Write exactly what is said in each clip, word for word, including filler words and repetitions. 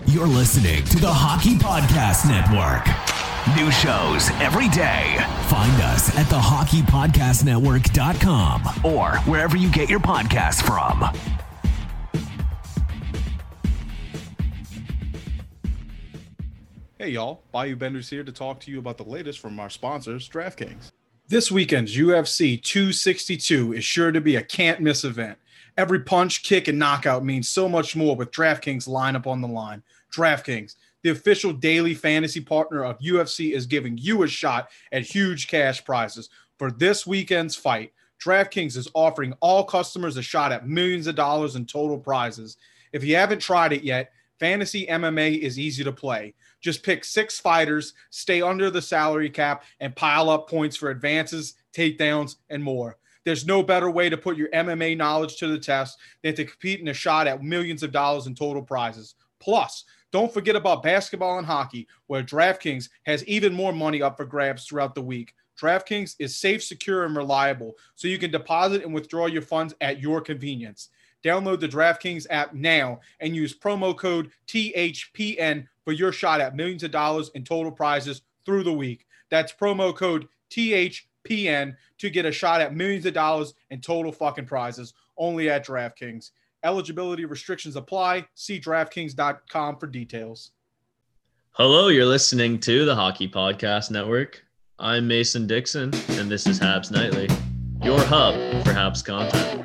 You're listening to the Hockey Podcast Network. New shows every day. Find us at the hockey podcast network dot com or wherever you get your podcasts from. Hey y'all, Bayou Benders here to talk to you about the latest from our sponsors, DraftKings. This weekend's U F C two sixty-two is sure to be a can't-miss event. Every punch, kick, and knockout means so much more with DraftKings lineup on the line. DraftKings, the official daily fantasy partner of U F C, is giving you a shot at huge cash prizes. For this weekend's fight, DraftKings is offering all customers a shot at millions of dollars in total prizes. If you haven't tried it yet, Fantasy M M A is easy to play. Just pick six fighters, stay under the salary cap, and pile up points for advances, takedowns, and more. There's no better way to put your M M A knowledge to the test than to compete in a shot at millions of dollars in total prizes. Plus, don't forget about basketball and hockey, where DraftKings has even more money up for grabs throughout the week. DraftKings is safe, secure, and reliable, so you can deposit and withdraw your funds at your convenience. Download the DraftKings app now and use promo code T H P N for your shot at millions of dollars in total prizes through the week. That's promo code T H P N to get a shot at millions of dollars in total fucking prizes only at DraftKings. Eligibility restrictions apply. See DraftKings dot com for details. Hello, you're listening to the Hockey Podcast Network. I'm Mason Dixon, and this is Habs Nightly, your hub for Habs content.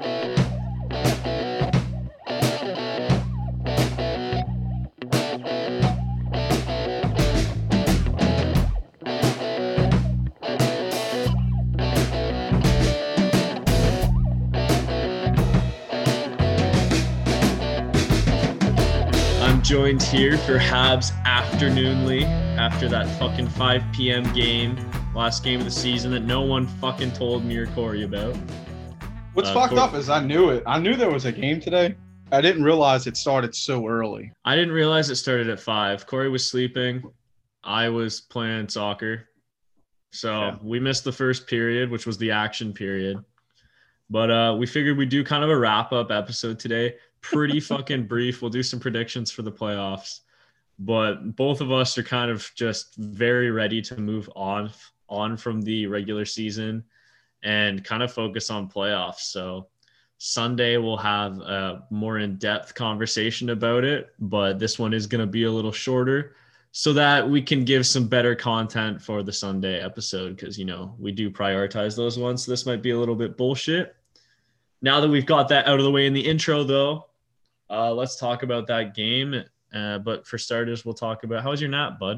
Joined here for Habs afternoonly after that fucking five p.m. game, last game of the season that no one fucking told me or Corey about. What's uh, fucked Corey, up is I knew it. I knew there was a game today. I didn't realize it started so early. I didn't realize it started at five. Corey was sleeping. I was playing soccer. So yeah. We missed the first period, which was the action period. But uh, we figured we'd do kind of a wrap-up episode today. Pretty fucking brief. We'll do some predictions for the playoffs, but both of us are kind of just very ready to move on on from the regular season and kind of focus on playoffs. So Sunday we'll have a more in-depth conversation about it, but this one is going to be a little shorter so that we can give some better content for the Sunday episode, because, you know, we do prioritize those ones. So this might be a little bit bullshit. Now that we've got that out of the way in the intro, though, Uh, let's talk about that game. Uh, but for starters, we'll talk about, how was your nap, bud?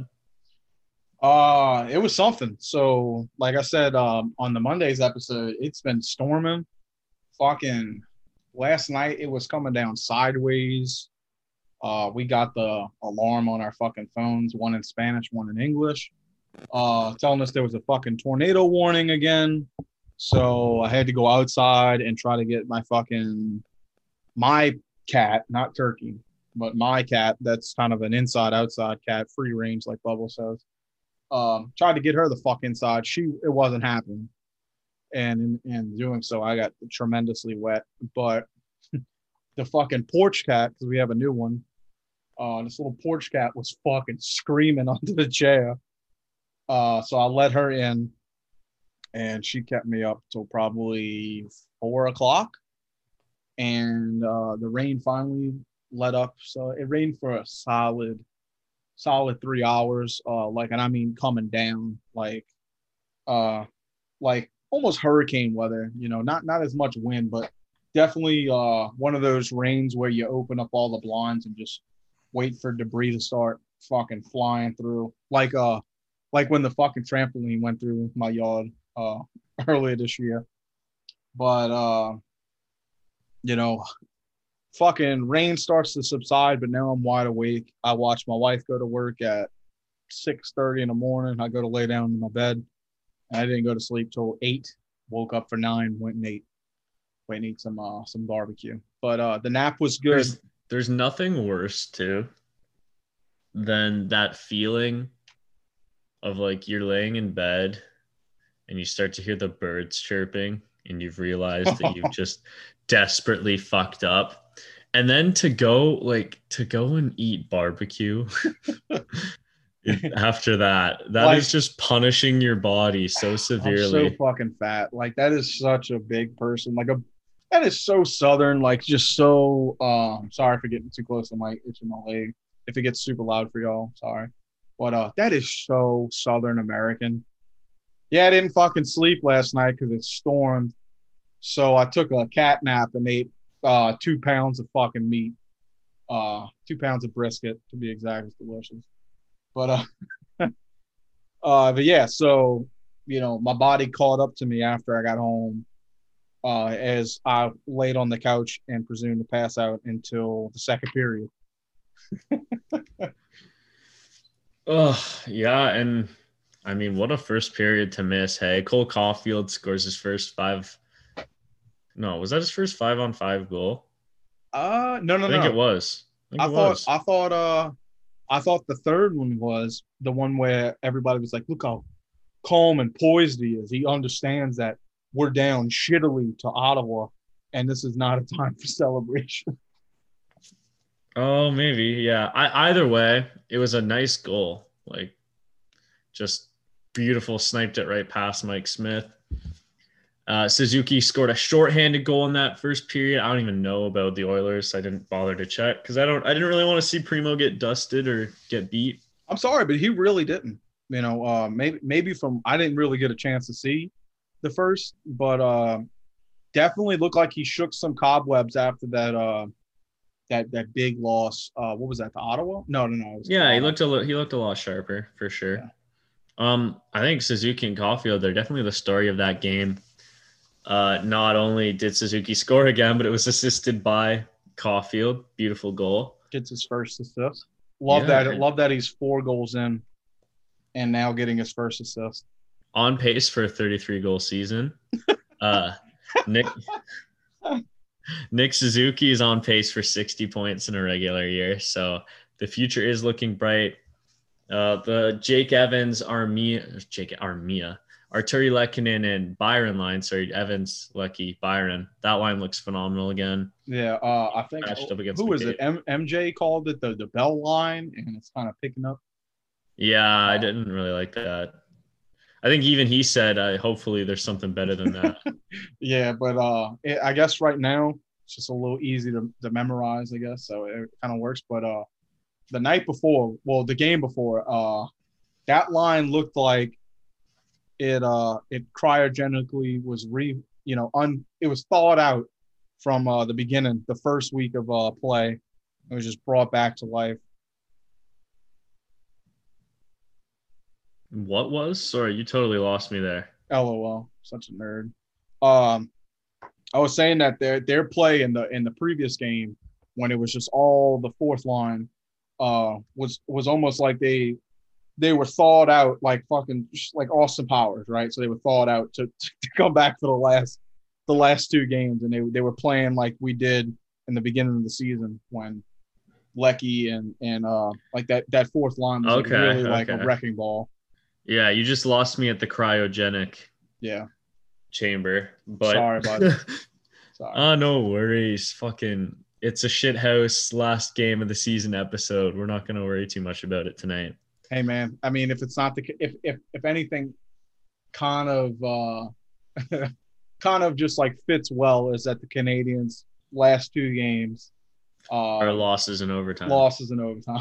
Uh, it was something. So, like I said, um, on the Monday's episode, it's been storming. Fucking last night, it was coming down sideways. Uh, we got the alarm on our fucking phones, one in Spanish, one in English, uh, telling us there was a fucking tornado warning again. So I had to go outside and try to get my fucking, my cat, not Turkey, but my cat, that's kind of an inside-outside cat, free range, like Bubble says. Um, tried to get her the fuck inside. She, it wasn't happening. And in, in doing so, I got tremendously wet. But the fucking porch cat, because we have a new one, uh, this little porch cat was fucking screaming under the chair. Uh, so I let her in, and she kept me up till probably four o'clock. And uh, the rain finally let up. So it rained for a solid, solid three hours. Uh, like, and I mean coming down, like, uh, like almost hurricane weather. You know, not not as much wind, but definitely uh, one of those rains where you open up all the blinds and just wait for debris to start fucking flying through. Like uh, like when the fucking trampoline went through my yard uh earlier this year. But uh. You know, fucking rain starts to subside, but now I'm wide awake. I watch my wife go to work at six thirty in the morning. I go to lay down in my bed. And I didn't go to sleep till eight. Woke up for nine, went and ate. Went and ate some, uh, some barbecue. But uh, the nap was good. There's, there's nothing worse, too, than that feeling of, like, you're laying in bed and you start to hear the birds chirping and you've realized that you've just desperately fucked up. And then to go like to go and eat barbecue after that, that Like- is just punishing your body so I'm severely. so fucking fat. Like that is such a big person. Like a that is so southern. Like just so. Um, sorry for getting too close to my itching my leg. If it gets super loud for y'all, sorry. But uh, that is so Southern American. Yeah, I didn't fucking sleep last night because it stormed. So I took a cat nap and ate uh two pounds of fucking meat. Uh, two pounds of brisket to be exact. It's delicious. But uh. Uh, but yeah, so you know, my body caught up to me after I got home, uh, as I laid on the couch and presumed to pass out until the second period. Oh, yeah, and I mean, what a first period to miss. Hey, Cole Caulfield scores his first five. No, was that his first five on five goal? Uh, no, no, I think no. it was. I think I it thought, was. I thought, uh, I thought the third one was the one where everybody was like, "Look how calm and poised he is. He understands that we're down shittily to Ottawa, and this is not a time for celebration." Oh, maybe, yeah. I, either way, it was a nice goal. Like, just beautiful, sniped it right past Mike Smith. Uh, Suzuki scored a shorthanded goal in that first period. I don't even know about the Oilers. I didn't bother to check because I don't. I didn't really want to see Primo get dusted or get beat. I'm sorry, but he really didn't. You know, uh, maybe maybe from I didn't really get a chance to see the first, but uh, definitely looked like he shook some cobwebs after that. Uh, that that big loss. Uh, what was that? To Ottawa? No, no, no. It was Yeah, he Ottawa. looked a lo- he looked a lot sharper for sure. Yeah. Um, I think Suzuki and Caulfield, they're definitely the story of that game. Uh, not only did Suzuki score again, but it was assisted by Caulfield. Beautiful goal. Gets his first assist. Love Yeah, that. and- Love that he's four goals in, and now getting his first assist. On pace for a thirty-three goal season. Uh, Nick Nick Suzuki is on pace for sixty points in a regular year. So the future is looking bright. Uh, the Jake Evans, Armia, Jake Armia, Arturi Lehkonen, and Byron line. Sorry, Evans, Lucky, Byron. That line looks phenomenal again. Yeah, uh, I think Matched up against who was McCabe. it? M- MJ called it the the bell line, and it's kind of picking up. Yeah, I didn't really like that. I think even he said, uh, hopefully there's something better than that. Yeah, but uh, it, I guess right now it's just a little easy to, to memorize, I guess. So it kind of works. But uh, the night before, well, the game before, uh, that line looked like it uh it cryogenically was re you know un it was thawed out from uh the beginning, the first week of uh play. It was just brought back to life. What was? Sorry, you totally lost me there. LOL, such a nerd. Um, I was saying that their their play in the in the previous game, when it was just all the fourth line, uh, was was almost like they they were thawed out like fucking like Austin Powers, right? So they were thawed out to, to come back for the last the last two games, and they they were playing like we did in the beginning of the season when Lecky and and uh like that that fourth line was like Okay, really like okay. a wrecking ball. Yeah, you just lost me at the cryogenic Yeah, chamber. But sorry about it. Sorry. Oh, no worries. Fucking, it's a shit house last game of the season episode. We're not gonna worry too much about it tonight. Hey man, I mean, if it's not the if if if anything, kind of uh, kind of just like fits well is that the Canadians' last two games uh, Our losses in overtime. losses in overtime.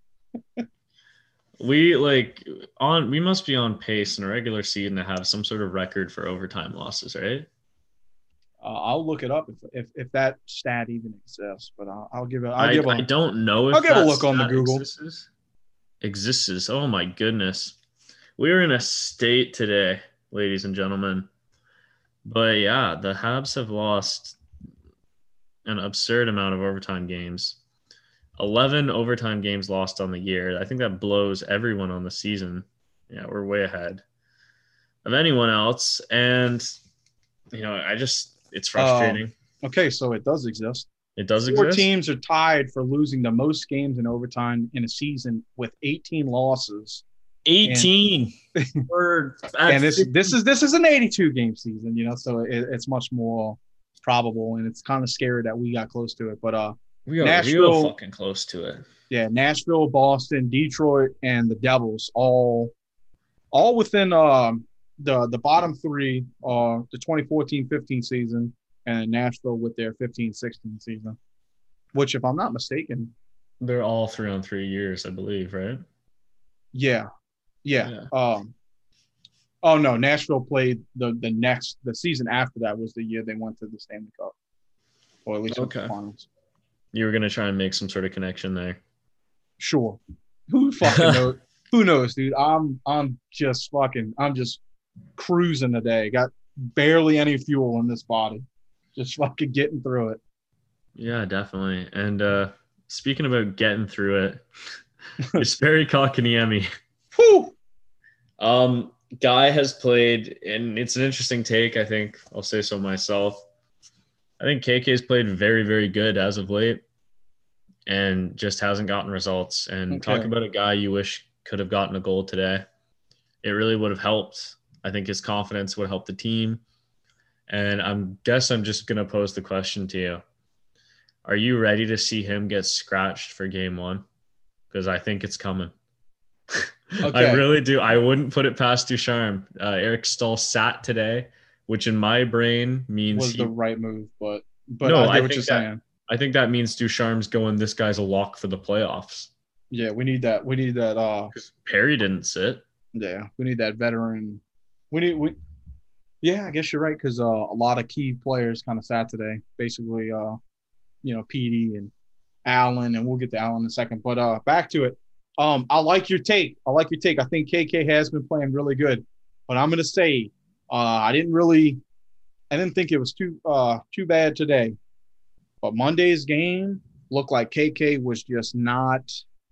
We like on. We must be on pace in a regular season to have some sort of record for overtime losses, right? Uh, I'll look it up if, if if that stat even exists, but I'll, I'll give it. I'll I, give I a, don't know if I'll give a that look on the stat Google. Exists. exists. Oh my goodness, we are in a state today, ladies and gentlemen. But yeah, the Habs have lost an absurd amount of overtime games. eleven overtime games lost on the year. I think that blows everyone on the season. Yeah, we're way ahead of anyone else. And, you know, I just, it's frustrating. Um, okay, so it does exist. It does Four exist. teams are tied for losing the most games in overtime in a season with eighteen losses. eighteen. We're at And this fifty. this is this is an eighty-two game season, you know, so it, it's much more probable, and it's kind of scary that we got close to it. But uh, We are Nashville, real fucking close to it. Yeah, Nashville, Boston, Detroit, and the Devils all all within um, the the bottom three are uh, the twenty fourteen fifteen season, and Nashville with their fifteen sixteen season, which, if I'm not mistaken, they're all three on three years, I believe, right? Yeah, yeah. yeah. Um, oh no, Nashville played the the next the season after that was the year they went to the Stanley Cup, or at least okay. the finals. You were gonna try and make some sort of connection there. Sure. Who fucking knows? Who knows, dude? I'm I'm just fucking I'm just cruising today. Got barely any fuel in this body. Just fucking getting through it. Yeah, definitely. And uh speaking about getting through it, Jesperi Kotkaniemi. Whew. Um, guy has played, and it's an interesting take. I think I'll say so myself. I think K K has played very, very good as of late, and just hasn't gotten results. And okay. Talk about a guy you wish could have gotten a goal today. It really would have helped. I think his confidence would help the team. And I guess I'm just going to pose the question to you. Are you ready to see him get scratched for game one? Because I think it's coming. Okay. I really do. I wouldn't put it past Ducharme. Uh, Eric Staal sat today, which in my brain means was he, the right move. But but no, I, I what think you're that, saying. I think that means Ducharme's going, this guy's a lock for the playoffs. Yeah, we need that. We need that. Uh, Perry didn't sit. Yeah, we need that veteran. We need we. Yeah, I guess you're right because uh, a lot of key players kind of sat today. Basically, uh, you know, Petey and Allen, and we'll get to Allen in a second. But uh, back to it. Um, I like your take. I like your take. I think K K has been playing really good, but I'm gonna say uh, I didn't really, I didn't think it was too uh, too bad today. But Monday's game looked like K K was just not,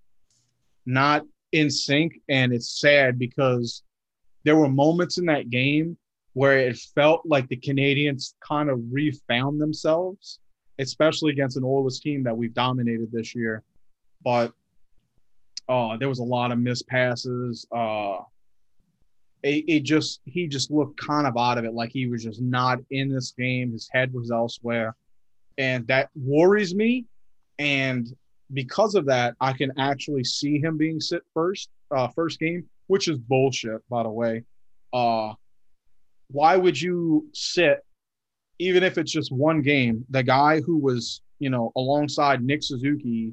not in sync, and it's sad because there were moments in that game where it felt like the Canadians kind of refound themselves, especially against an Oilers team that we've dominated this year. But uh, there was a lot of missed passes. Uh, it, it just he just looked kind of out of it, like he was just not in this game. His head was elsewhere, and that worries me. And because of that, I can actually see him being sit first, uh, first game, which is bullshit, by the way. Uh, why would you sit, even if it's just one game, the guy who was, you know, alongside Nick Suzuki,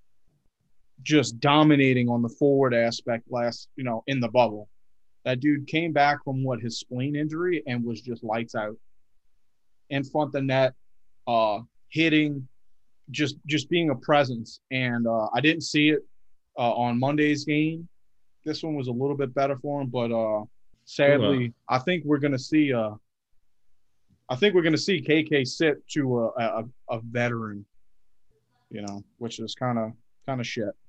just dominating on the forward aspect last, you know, in the bubble. That dude came back from what, his spleen injury, and was just lights out in front of the net, uh, hitting, just just being a presence. And uh, I didn't see it uh, on Monday's game. This one was a little bit better for him, but uh, sadly, oh, wow. I think we're gonna see. Uh, I think we're gonna see K K sit to a a, a veteran, you know, which is kind of kind of shit.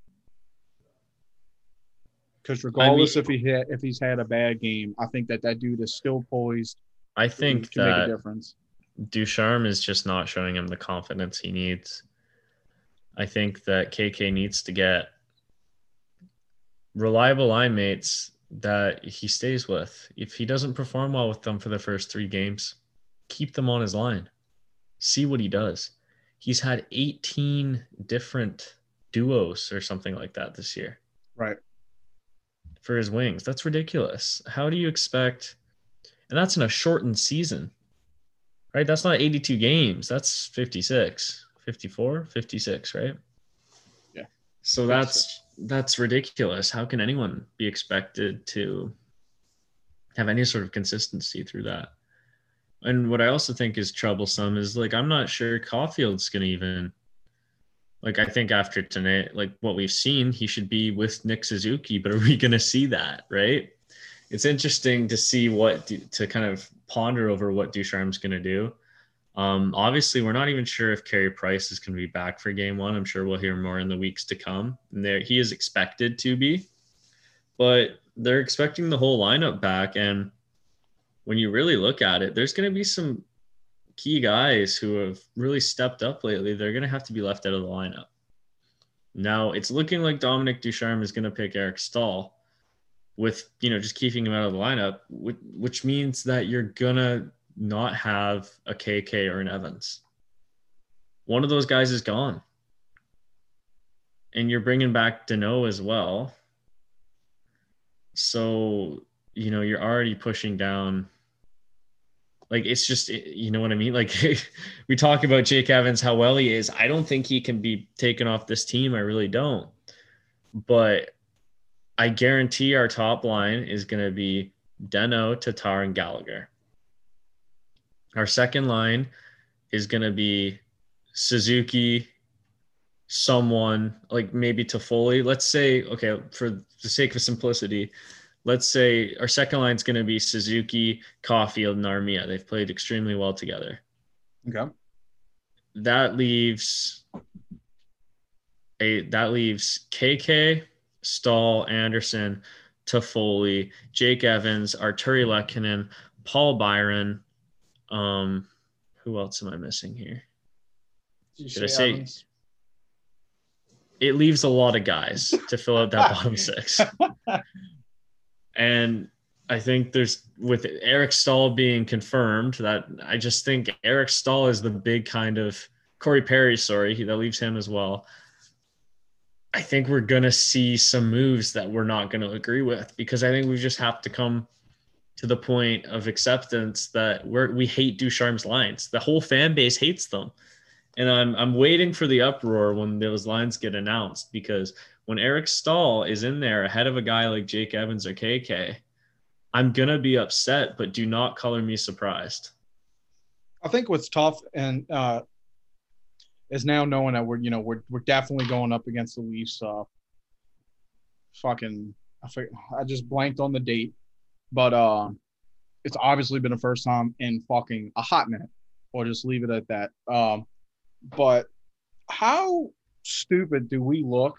Because regardless I mean, if he had, if he's had a bad game, I think that that dude is still poised. I think to, to that make a difference. Ducharme is just not showing him the confidence he needs. I think that K K needs to get reliable line mates that he stays with. If he doesn't perform well with them for the first three games, keep them on his line. See what he does. He's had eighteen different duos or something like that this year. Right. For his wings. That's ridiculous. How do you expect, and that's in a shortened season, right? That's not eighty-two games. That's fifty-six, fifty-four, fifty-six, right? Yeah. So that's, that's ridiculous. How can anyone be expected to have any sort of consistency through that? And what I also think is troublesome is, like, I'm not sure Caulfield's going to even, like, I think after tonight, like what we've seen, he should be with Nick Suzuki, but are we going to see that, right? It's interesting to see what, to kind of ponder over what Ducharme's going to do. Um, obviously, we're not even sure if Carey Price is going to be back for game one. I'm sure we'll hear more in the weeks to come. And there, he is expected to be, but they're expecting the whole lineup back. And when you really look at it, there's going to be some key guys who have really stepped up lately. They're going to have to be left out of the lineup. Now, it's looking like Dominic Ducharme is going to pick Eric Staal with, you know, just keeping him out of the lineup, which, which means that you're going to not have a K K or an Evans. One of those guys is gone. and you're bringing back Dano as well. So, you know, you're already pushing down. Like, it's just, you know what I mean? Like, we talk about Jake Evans, how well he is. I don't think he can be taken off this team. I really don't. But I guarantee our top line is going to be Deno, Tatar, and Gallagher. Our second line is going to be Suzuki, someone like maybe Toffoli. Let's say, okay, for the sake of simplicity, let's say our second line is going to be Suzuki, Caulfield, and Armia. They've played extremely well together. Okay. That leaves a that leaves K K, Stahl, Anderson, Toffoli, Jake Evans, Arturi Lehkonen, Paul Byron. Um, who else am I missing here? Did Should I say? Evans? It leaves a lot of guys to fill out that bottom six. And I think there's, with Eric Stahl being confirmed, that I just think Eric Stahl is the big kind of Corey Perry, sorry, that leaves him as well. I think we're going to see some moves that we're not going to agree with, because I think we just have to come to the point of acceptance that we're, we hate Ducharme's lines. The whole fan base hates them. And I'm I'm waiting for the uproar when those lines get announced, because when Eric Stahl is in there ahead of a guy like Jake Evans or K K, I'm going to be upset, but do not color me surprised. I think what's tough and uh, is now knowing that we're, you know, we're we're definitely going up against the Leafs. Uh, fucking, I forget, I just blanked on the date, but uh, it's obviously been the first time in fucking a hot minute, or just leave it at that. Um, but how stupid do we look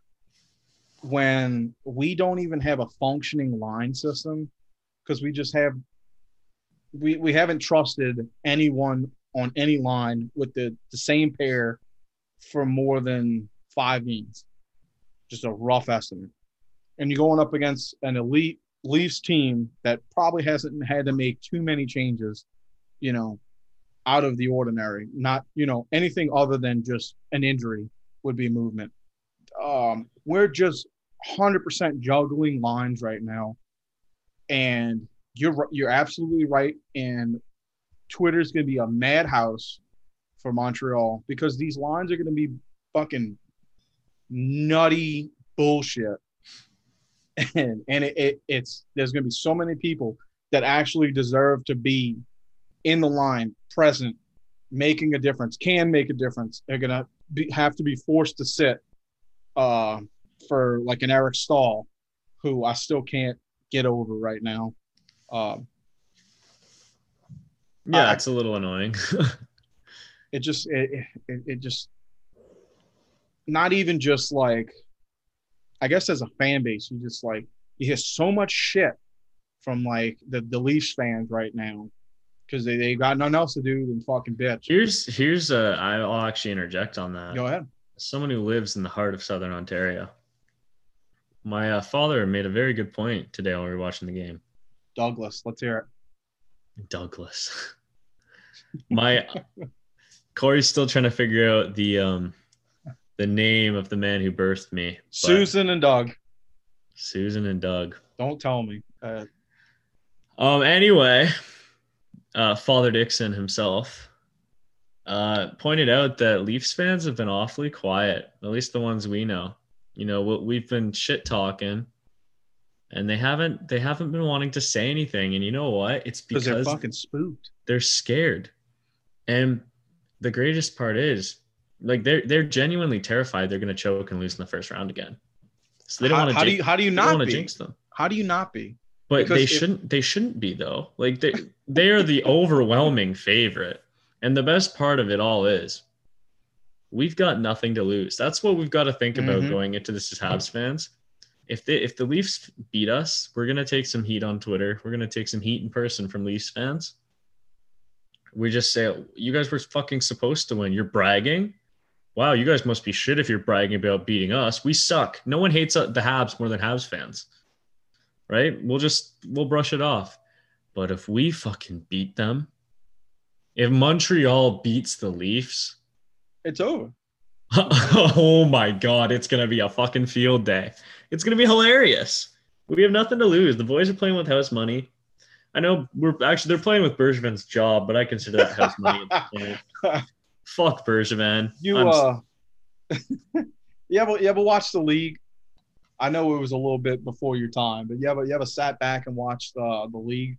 when we don't even have a functioning line system, because we just have we we haven't trusted anyone on any line with the, the same pair for more than five games. Just a rough estimate. And you're going up against an elite Leafs team that probably hasn't had to make too many changes, you know, out of the ordinary. Not, you know, anything other than just an injury would be movement. Um, we're just one hundred percent juggling lines right now. And you're you're absolutely right. And Twitter's going to be a madhouse for Montreal, because these lines are going to be fucking nutty bullshit. And and it, it it's there's going to be so many people that actually deserve to be in the line, present, making a difference, can make a difference. They're going to be, have to be forced to sit uh, for like an Eric Stahl, who I still can't get over right now. Um, yeah, I, it's a little annoying. it just it, it it just not even just like, I guess as a fan base, you just like you hear so much shit from like the, the Leafs fans right now, because they, they got nothing else to do than fucking bitch. Here's here's a I'll actually interject on that. Go ahead. Someone who lives in the heart of Southern Ontario. My uh, father made a very good point today when we were watching the game. Douglas, let's hear it. Douglas. My Corey's still trying to figure out the um the name of the man who birthed me. Susan and Doug. Susan and Doug. Don't tell me. Uh, um. Anyway, uh, Father Dixon himself uh, pointed out that Leafs fans have been awfully quiet, at least the ones we know. You know, we've been shit talking, and they haven't they haven't been wanting to say anything. And you know what? It's because they're fucking spooked. They're scared. And the greatest part is, like, they're they're genuinely terrified they're going to choke and lose in the first round again. So they don't how, want to. How do you how do you not be? Jinx them. How do you not be? But Because they if, shouldn't. They shouldn't be, though. Like they they are the overwhelming favorite. And the best part of it all is, we've got nothing to lose. That's what we've got to think about mm-hmm. going into this as Habs fans. If they if the Leafs beat us, we're gonna take some heat on Twitter. We're gonna take some heat in person from Leafs fans. We just say, you guys were fucking supposed to win. You're bragging. Wow, you guys must be shit if you're bragging about beating us. We suck. No one hates the Habs more than Habs fans, right? We'll just we'll brush it off. But if we fucking beat them, if Montreal beats the Leafs, it's over. Oh my God, it's gonna be a fucking field day. It's gonna be hilarious. We have nothing to lose. The boys are playing with house money. I know we're actually they're playing with Bergevin's job, but I consider that house money at this point. Fuck Bergevin. You I'm, uh, you ever you ever watched the league? I know it was a little bit before your time, but you ever you ever sat back and watched uh, the league?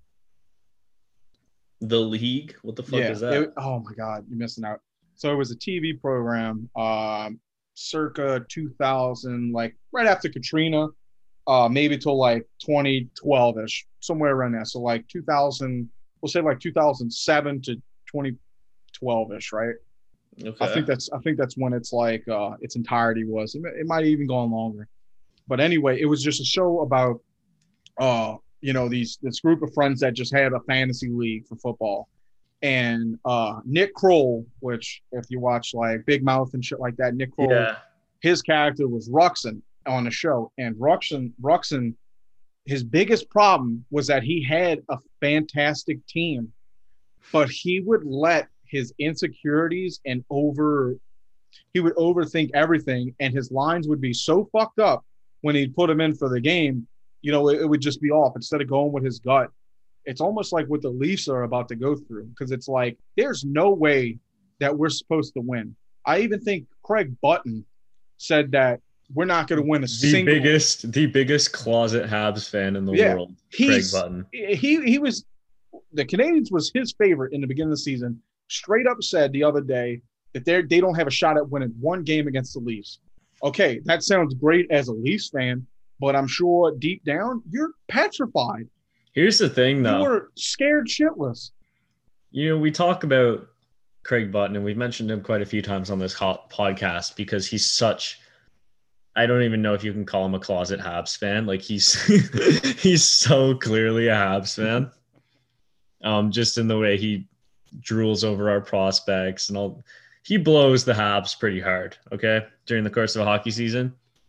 The league? What the fuck Yeah. is that? It, oh my God, you're missing out. So it was a T V program, um, circa two thousand, like right after Katrina, uh, maybe till like twenty twelve ish, somewhere around there. So like two thousand, we'll say like two thousand seven to twenty twelve ish, right? Okay. I think that's I think that's when it's like uh, its entirety was. It, it might have even gone longer, but anyway, it was just a show about uh, you know these this group of friends that just had a fantasy league for football, and uh, Nick Kroll, which if you watch like Big Mouth and shit like that, Nick Kroll, Yeah. his character was Ruxin on the show, and Ruxin Ruxin, his biggest problem was that he had a fantastic team, but he would let his insecurities and over he would overthink everything, and his lines would be so fucked up when he'd put him in for the game, you know, it, it would just be off instead of going with his gut. It's almost like what the Leafs are about to go through, because it's like there's no way that we're supposed to win. I even think Craig Button said that we're not going to win a The single biggest, the biggest closet Habs fan in the Yeah, world, Craig he's- Button. he he was the Canadians was his favorite in the beginning of the season. Straight up said the other day that they they don't have a shot at winning one game against the Leafs. Okay, that sounds great as a Leafs fan, but I'm sure deep down you're petrified. Here's the thing, You though. were scared shitless. You know, we talk about Craig Button, and we've mentioned him quite a few times on this hot podcast because he's such. I don't even know if you can call him a closet Habs fan. Like he's he's so clearly a Habs fan. Um, just in the way he drools over our prospects and all. He blows the Habs pretty hard, okay, during the course of a hockey season.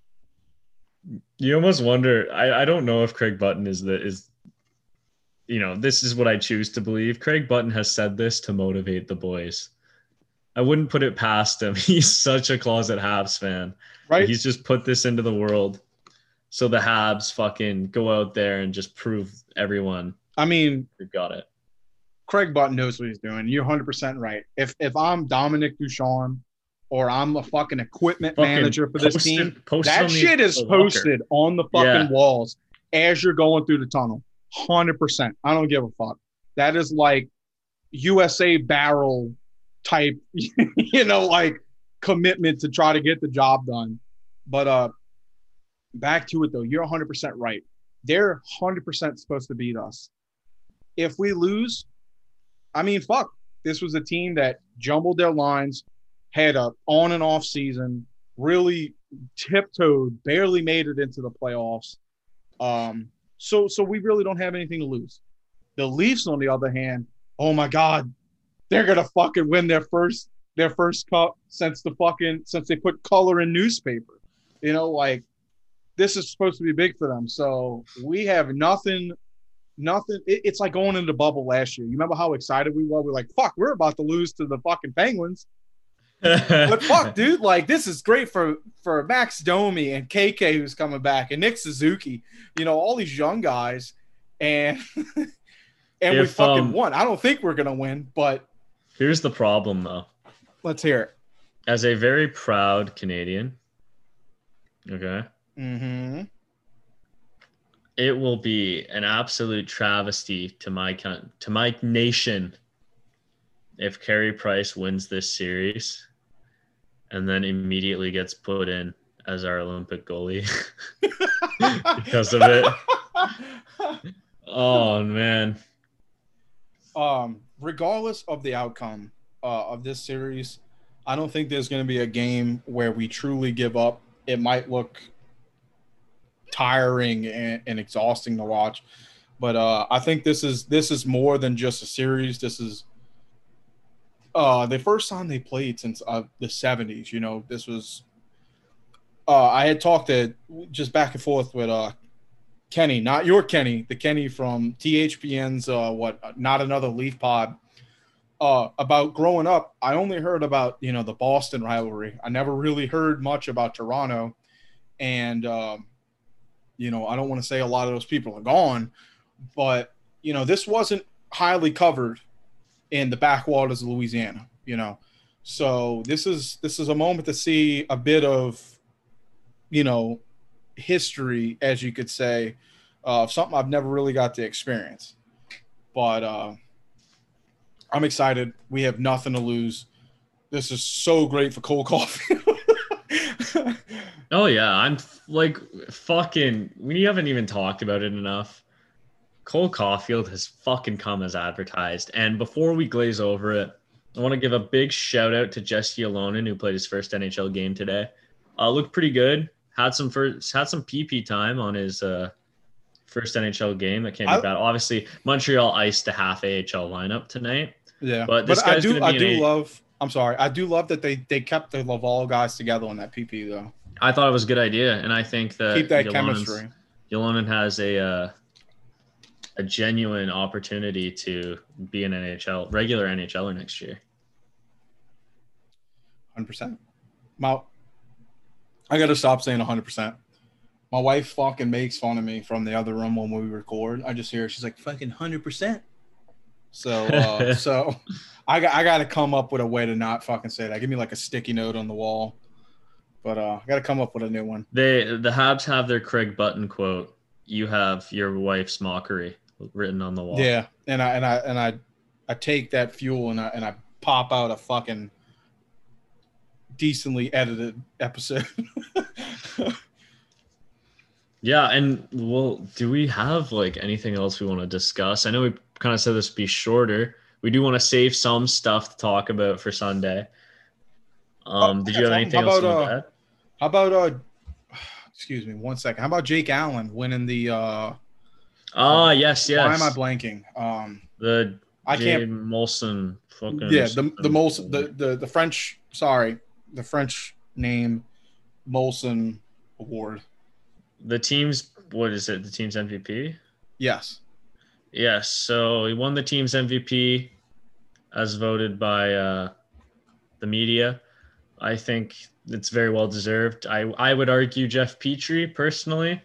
You almost wonder, I, I don't know if Craig Button is the is you know, this is what I choose to believe. Craig Button has said this to motivate the boys. I wouldn't put it past him. He's such a closet Habs fan. Right? He's just put this into the world so the Habs fucking go out there and just prove everyone I mean, we've got it. Craig Button knows what he's doing. You're one hundred percent right. If if I'm Dominic Ducharme or I'm a fucking equipment Fucking manager for this posted- team, posted that on the- shit is the locker. posted on the fucking Yeah. walls as you're going through the tunnel. one hundred percent. I don't give a fuck. That is like U S A barrel type, you know, like commitment to try to get the job done. But uh, back to it, though. You're one hundred percent right. They're one hundred percent supposed to beat us. If we lose, I mean, fuck. This was a team that jumbled their lines, had a on and off season, really tiptoed, barely made it into the playoffs. Um, so so we really don't have anything to lose. The Leafs, on the other hand, oh my God, they're gonna fucking win their first their first cup since the fucking since they put color in newspaper. You know, like this is supposed to be big for them. So we have nothing. Nothing. It, it's like going into the bubble last year. You remember how excited we were? We're like, fuck, we're about to lose to the fucking Penguins. But fuck, dude, like this is great for for Max Domi and K K who's coming back and Nick Suzuki. You know, all these young guys, and and we If, fucking um, won. I don't think we're gonna win, but Here's the problem, though. let's hear it. As a very proud Canadian, okay, Mm-hmm. it will be an absolute travesty to my con- to my nation if Carey Price wins this series and then immediately gets put in as our Olympic goalie because of it. Oh man. um, regardless of the outcome uh, of this series, I don't think there's going to be a game where we truly give up. It might look tiring and, and exhausting to watch, but uh, I think this is this is more than just a series. This is uh, the first time they played since uh, the seventies. You know, this was. Uh, I had talked to just back and forth with uh, Kenny, not your Kenny, the Kenny from T H P N's uh, what? Not Another Leaf Pod, uh, about growing up, I only heard about, you know, the Boston rivalry. I never really heard much about Toronto. And, um, you know, I don't want to say a lot of those people are gone, but, you know, this wasn't highly covered in the backwaters of Louisiana, you know. So this is this is a moment to see a bit of, you know, history, as you could say, uh, of something I've never really got to experience. But uh, I'm excited. We have nothing to lose. This is so great for Cole Caulfield. Oh yeah, I'm like fucking. We haven't even talked about it enough. Cole Caulfield has fucking come as advertised. And before we glaze over it, I want to give a big shout out to Jesse Alonen, who played his first N H L game today. Uh, looked pretty good. Had some first, had some P P time on his uh, first N H L game. That can't be I, bad. Obviously, Montreal iced a half A H L lineup tonight. Yeah, but this but guy's I do, I do a- love. I'm sorry, I do love that they they kept the Laval guys together on that P P though. I thought it was a good idea, and I think that keep that chemistry. Alonen has a uh, a genuine opportunity to be an N H L regular NHLer next year. one hundred percent. My, I got to stop saying one hundred percent. My wife fucking makes fun of me from the other room when we record. I just hear she's like, fucking one hundred percent. So, uh, so I got I got to come up with a way to not fucking say that. Give me like a sticky note on the wall. But uh, I got to come up with a new one. They the Habs have their Craig Button quote. You have your wife's mockery written on the wall. Yeah, and I and I and I, I take that fuel and I and I pop out a fucking decently edited episode. Yeah, and well, do we have like anything else we want to discuss? I know we kind of said this would be shorter. We do want to save some stuff to talk about for Sunday. Um, oh, did you have anything how else about, to uh, add? How about uh, excuse me, one second. How about Jake Allen winning the? uh Ah, uh, yes, yes. Why am I blanking? Um, the I can't. Molson. Fucking yeah, the the Molson, the, the the French. Sorry, the French name Molson Award. The team's what is it? The team's M V P. Yes. Yes. So he won the team's M V P, as voted by uh, the media. I think it's very well deserved. I, I would argue Jeff Petrie personally,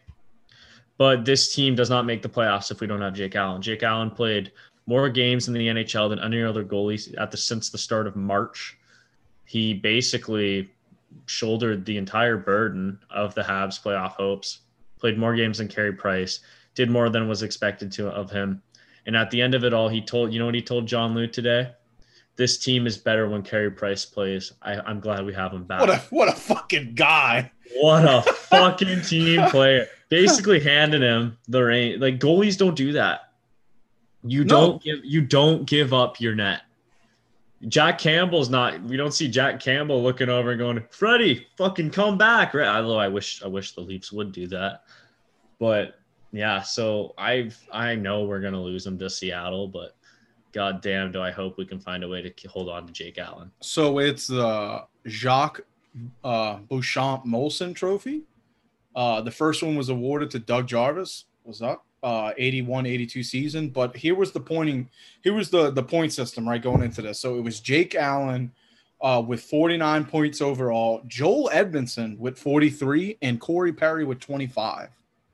but this team does not make the playoffs if we don't have Jake Allen. Jake Allen played more games in the N H L than any other goalies at the since the start of March. He basically shouldered the entire burden of the Habs' playoff hopes. Played more games than Carey Price. Did more than was expected to of him. And at the end of it all, he told you know what he told John Lute today. This team is better when Carey Price plays. I, I'm glad we have him back. What a what a fucking guy. What a fucking team player. Basically handing him the reign. Like goalies don't do that. You no. don't give you don't give up your net. Jack Campbell's not we don't see Jack Campbell looking over and going, Freddie, fucking come back. Right. Although I wish I wish the Leafs would do that. But yeah, so I've I know we're gonna lose him to Seattle, but God damn, do I hope we can find a way to hold on to Jake Allen. So it's the Jacques uh, Beauchamp Molson Trophy. Uh, the first one was awarded to Doug Jarvis. Was up uh, eighty-one eighty-two season. But here was the pointing. Here was the the point system right going into this. So it was Jake Allen uh, with forty-nine points overall, Joel Edmondson with forty-three, and Corey Perry with twenty-five.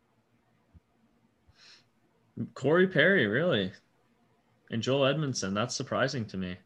Corey Perry, really? And Joel Edmondson, that's surprising to me.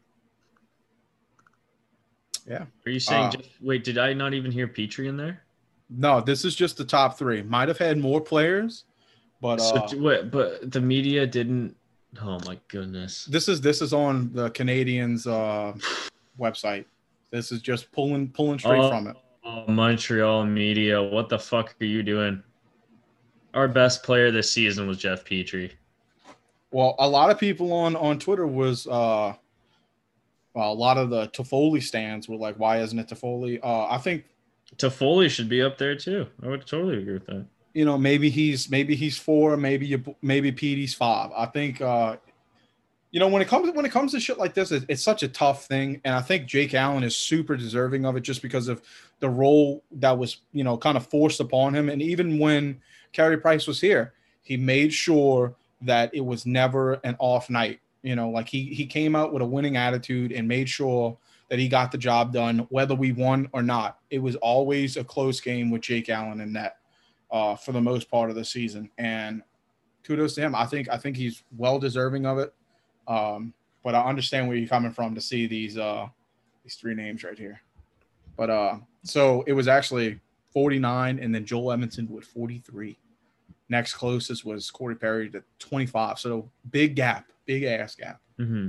Yeah. Are you saying, uh, just, wait, did I not even hear Petrie in there? No, this is just the top three. Might have had more players, but uh, so, wait, but the media didn't. Oh my goodness. This is this is on the Canadiens uh, website. This is just pulling pulling straight oh, from it. Oh, Montreal media, what the fuck are you doing? Our best player this season was Jeff Petrie. Well, a lot of people on, on Twitter was uh, well, a lot of the Toffoli stands were like, "Why isn't it Toffoli?" Uh, I think Toffoli should be up there too. I would totally agree with that. You know, maybe he's maybe he's four, maybe you, maybe Petey's five. I think uh, you know when it comes when it comes to shit like this, it, it's such a tough thing, and I think Jake Allen is super deserving of it just because of the role that was you know kind of forced upon him, and even when Carey Price was here, he made sure that it was never an off night You know, like he he came out with a winning attitude and made sure that he got the job done, whether we won or not. It was always a close game with Jake Allen in net uh, for the most part of the season. And kudos to him. I think I think he's well deserving of it. Um, but I understand where you're coming from to see these uh, these three names right here. But uh, so it was actually forty-nine, and then Joel Edmondson with forty-three. Next closest was Corey Perry to twenty-five. So big gap, big ass gap. Mm-hmm.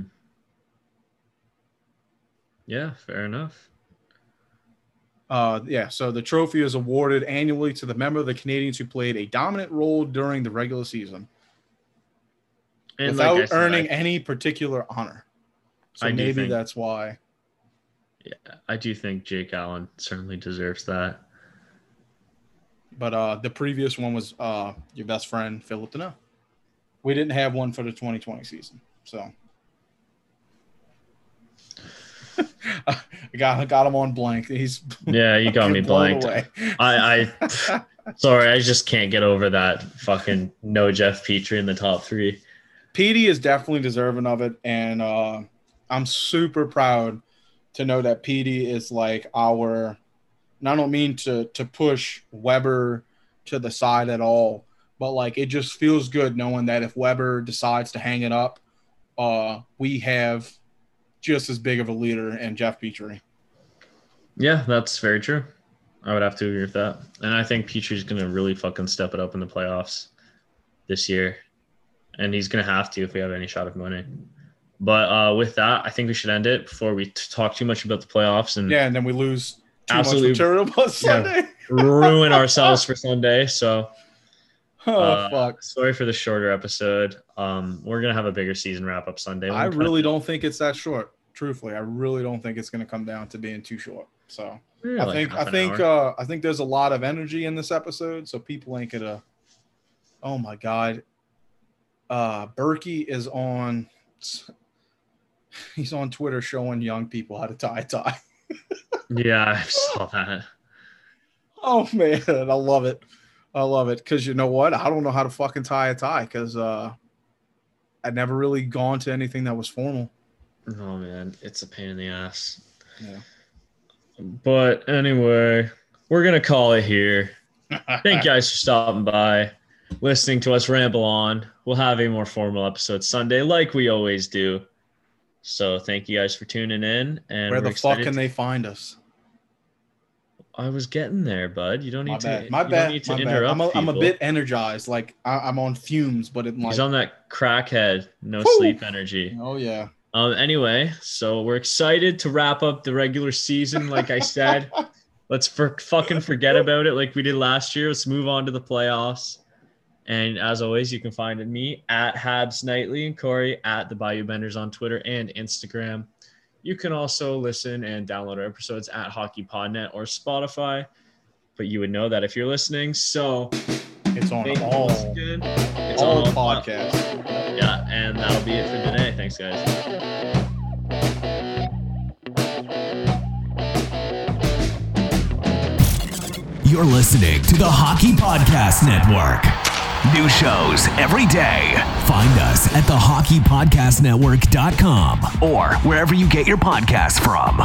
Yeah, fair enough. Uh, yeah, so the trophy is awarded annually to the member of the Canadians who played a dominant role during the regular season And without like said, earning I, any particular honor. So I do maybe think- that's why. yeah, I do think Jake Allen certainly deserves that. But uh, the previous one was uh, your best friend, Philip Deneau. We didn't have one for the twenty twenty season. So I got, I got him on blank. He's Yeah, you got me blown blanked. away. I, I sorry, I just can't get over that fucking no Jeff Petrie in the top three. Petey is definitely deserving of it, and uh, I'm super proud to know that Petey is like our. And I don't mean to to push Weber to the side at all, but like it just feels good knowing that if Weber decides to hang it up, uh, we have just as big of a leader in Jeff Petrie. Yeah, that's very true. I would have to agree with that. And I think Petrie's going to really fucking step it up in the playoffs this year. And he's going to have to if we have any shot of winning. But uh, with that, I think we should end it before we t- talk too much about the playoffs. And Yeah, and then we lose too Absolutely. much material by Sunday. ruin ourselves for Sunday. So Oh, uh, fuck. sorry for the shorter episode. Um, we're going to have a bigger season wrap up Sunday. I We're really don't think it's that short. Truthfully, I really don't think it's going to come down to being too short. So Maybe I like think half I an think hour. uh, I think there's a lot of energy in this episode, so people ain't gonna. Oh my god, uh, Berkey is on. He's on Twitter showing young people how to tie a tie. Yeah, I saw that. Oh man, I love it. I love it because you know what? I don't know how to fucking tie a tie because uh, I'd never really gone to anything that was formal. Oh man, it's a pain in the ass. Yeah. But anyway, we're gonna call it here. Thank you guys for stopping by, listening to us ramble on. We'll have a more formal episode Sunday, like we always do. So thank you guys for tuning in. And Where we're the fuck excited can to- they find us? I was getting there, bud. You don't need My to. bad. My you bad. Don't need to My bad. interrupt I'm a, I'm a people. bit energized. Like I, I'm on fumes, but it like. He's on that crackhead, no Woo! sleep energy. Oh yeah. Um. Anyway, so we're excited to wrap up the regular season. Like I said, let's for, fucking forget about it, like we did last year. Let's move on to the playoffs. And as always, you can find me at Habs Nightly and Corey at the Bayou Benders on Twitter and Instagram. You can also listen and download our episodes at HockeyPodNet or Spotify. But you would know that if you're listening. So It's on thank you all once again. It's all on podcasts. Yeah, and that'll be it for today. Thanks, guys. You're listening to the Hockey Podcast Network. New shows every day. Find us at the hockey podcast network dot com or wherever you get your podcasts from.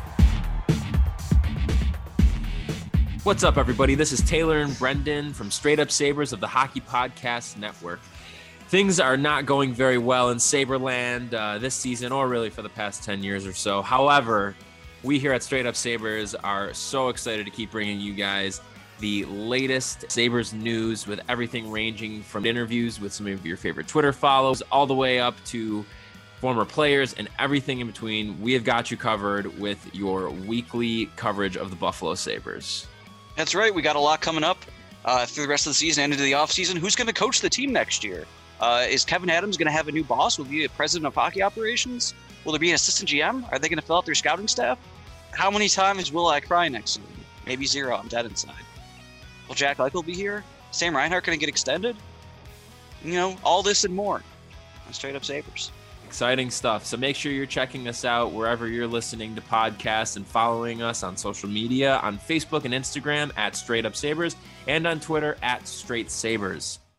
What's up, everybody? This is Taylor and Brendan from Straight Up Sabres of the Hockey Podcast Network. Things are not going very well in Saberland uh, this season, or really for the past ten years or so. However, we here at Straight Up Sabres are so excited to keep bringing you guys the latest Sabres news, with everything ranging from interviews with some of your favorite Twitter follows all the way up to former players and everything in between. We have got you covered with your weekly coverage of the Buffalo Sabres. That's right. We got a lot coming up uh, through the rest of the season and into the offseason. Who's going to coach the team next year? Uh, is Kevin Adams going to have a new boss? Will he be a president of hockey operations? Will there be an assistant G M? Are they going to fill out their scouting staff? How many times will I cry next season? Maybe zero. I'm dead inside. Will Jack Eichel be here? Sam Reinhart going to get extended? You know, all this and more on Straight Up Sabres. Exciting stuff. So make sure you're checking us out wherever you're listening to podcasts and following us on social media, on Facebook and Instagram at Straight Up Sabres, and on Twitter at Straight Sabres.